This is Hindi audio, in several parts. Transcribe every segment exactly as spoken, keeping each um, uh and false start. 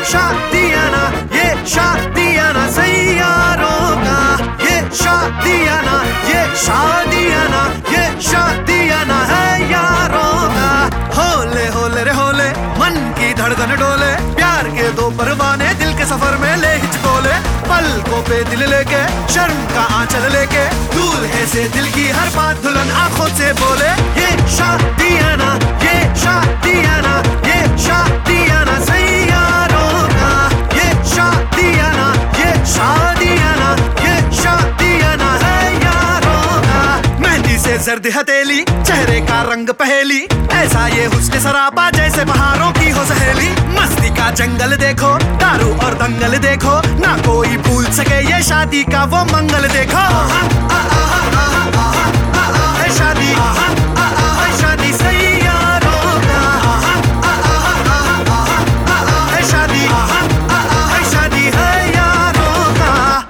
शादियाना ये शादियाना सैयारों का, ये शादियाना ये शादियाना ये शादियाना है यारों का। होले होले रे होले मन की धड़कन डोले, प्यार के दो परवाने दिल के सफर में ले हिचकोले। पलकों पे दिल लेके शर्म का आंचल लेके, दूल्हे से दिल की हर बात दुल्हन आंखों से बोले। ये शादियाना ये शादियाना ये शादियाना सैयारों का, ये शादियाना ये शादियाना ये शादियाना है यारों का। मेहंदी से जर्द हथेली, चेहरे का रंग पहेली, ऐसा ये हुस्न सरापा जैसे बहारों की हो सहेली। मस्ती का जंगल देखो, दारू और दंगल देखो, ना कोई भूल सके ये शादी का वो मंगल देखो। है शादी है शादी सैयारों का, है शादी है शादी है यारों का।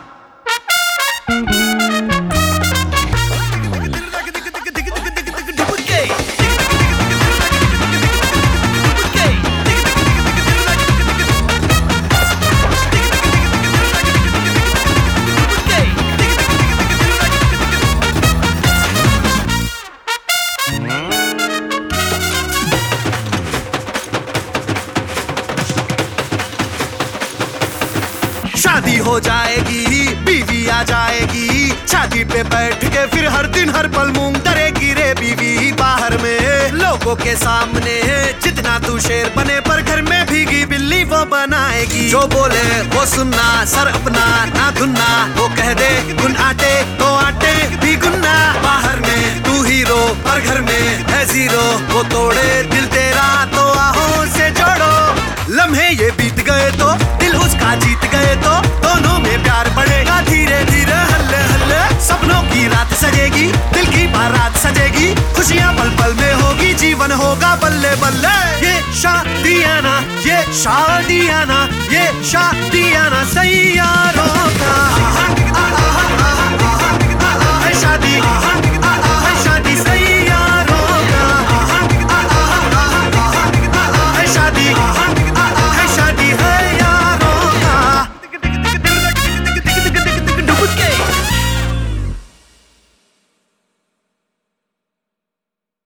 शादी हो जाएगी, बीवी आ जाएगी, छाती पे बैठ के फिर हर दिन हर पल मूंग डरेगी रे बीवी। बाहर में लोगों के सामने जितना तू शेर बने, पर घर में भीगी बिल्ली वो बनाएगी। जो बोले वो सुनना, सर अपना ना धुनना, वो कह दे गुन आटे तो आटे भी गुन्ना। बाहर में तू हीरो पर घर में है जीरो, वो तोड़े दिल तेरा तो आहों से जोड़ो। लम्हे ये बीत गए तो दिल उसका जीत गए तो, दोनों में प्यार बढ़ेगा धीरे धीरे हल्ले हल्ले। सपनों की रात सजेगी, दिल की बारात सजेगी, खुशियां पल पल में होगी, जीवन होगा बल्ले बल्ले। ये शादियाना ये शादियाना ये शादियाना सैयारों का।